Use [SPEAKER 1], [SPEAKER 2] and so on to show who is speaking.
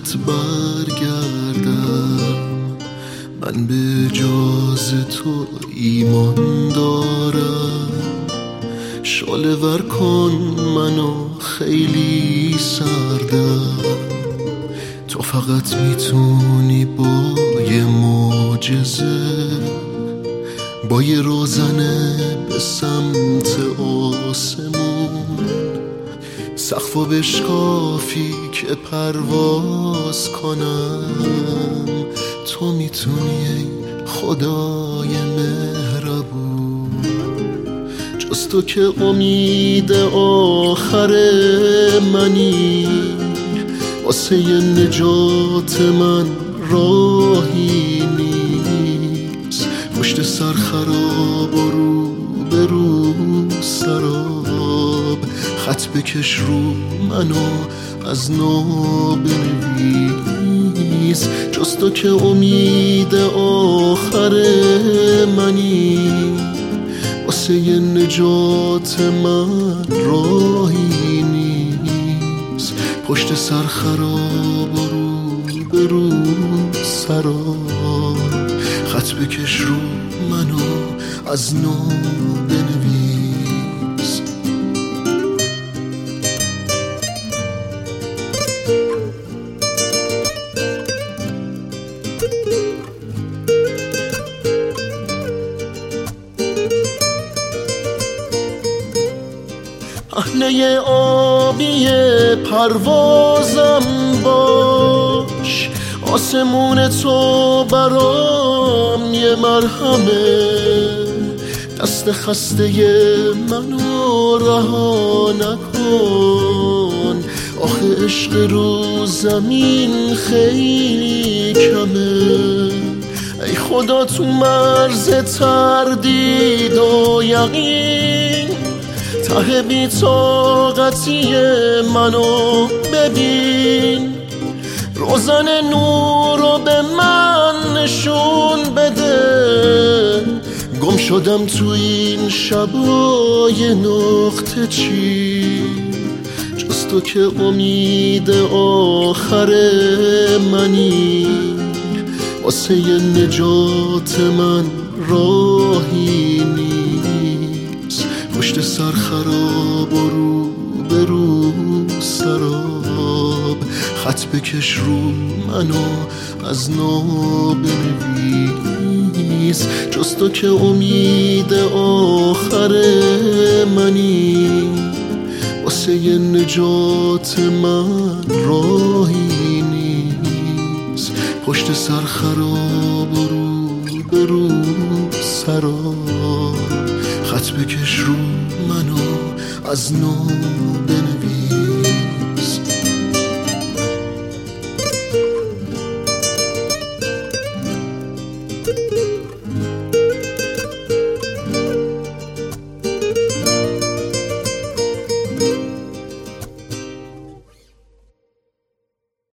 [SPEAKER 1] سراغت برگردم. من به جاز تو ایمان دارم. شاله ور کن منو خیلی سردم. تو فقط میتونی با یه معجزه، با یه روزنه به سمت آسمون سقفو بشکافی که پرواز کنم. تو میتونی ای خدای مهربون، جز تو که امید آخر منی. واسه نجات من راهی نیست، پشت سر خراب و رو به رو سراب. خط بکش رو منو از نو بنویس، جز تو که امید آخر منی. واسه نجات من راهی نیست، پشت سر خراب و رو به رو سراب. خط بکش رو منو از نو بنویس. پهنه آبی پروازم باش، آسمون تو برام یه مرهمه. دست خسته منو رها نکن، آخه عشق رو زمین خیلی کمه. ای خدا تو مرز تردید و یقین، ته بی طاقتی منو ببین. روزن نور رو به من نشون بده، گم شدم تو این شبای نقطه چی. جز تو که امید آخر منی، واسه نجات من راهی نیست، پشت سر خراب و رو به رو سراب. خط بکش رو منو از نو بنویس، جز تو که امید آخر منی. واسه نجات من راهی نیست، پشت سر خراب و رو به رو سراب. خط بکش رو منو از نو